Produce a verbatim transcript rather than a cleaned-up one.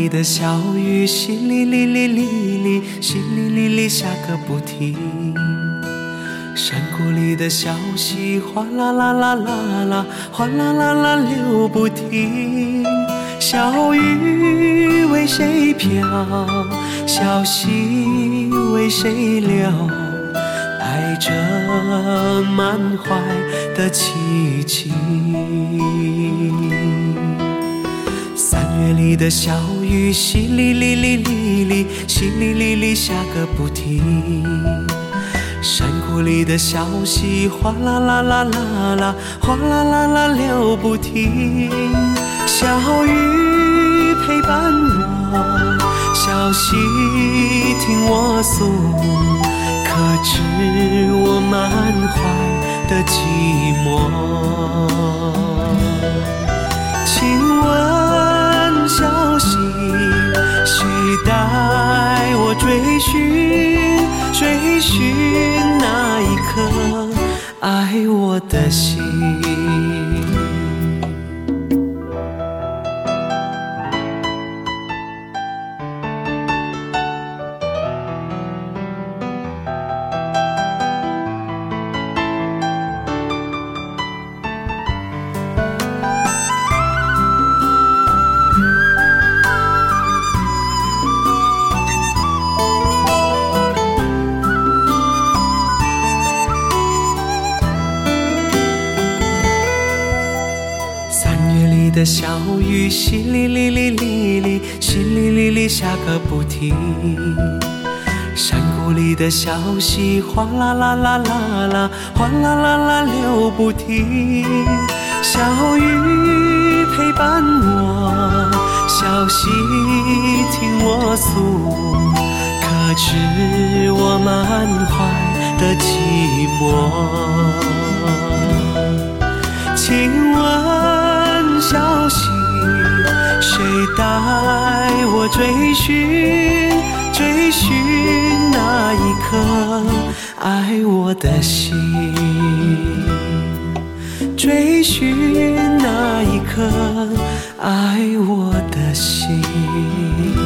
的小雨淅沥沥沥沥沥，淅沥沥沥下个不停。山谷里的小溪哗啦啦啦啦啦，哗啦啦啦流不停。小雨为谁飘，小溪为谁流，带着满怀的凄情。三月里的小雨淅沥沥沥沥沥，淅沥沥沥下个不停。山谷里的小溪哗啦啦啦啦啦，哗啦啦啦流不停。小雨陪伴我，小溪听我诉，可知我满怀的寂寞。请问小溪，谁带我追寻，追寻那一颗爱我的心？的小雨淅沥沥沥沥沥，淅沥沥沥下个不停。山谷里的小溪哗啦啦啦啦啦，哗啦啦啦流不停。小雨陪伴我，小溪听我诉，可知我满怀的寂寞。请问小溪，谁带我追寻，追寻那一颗爱我的心？追寻那一颗爱我的心。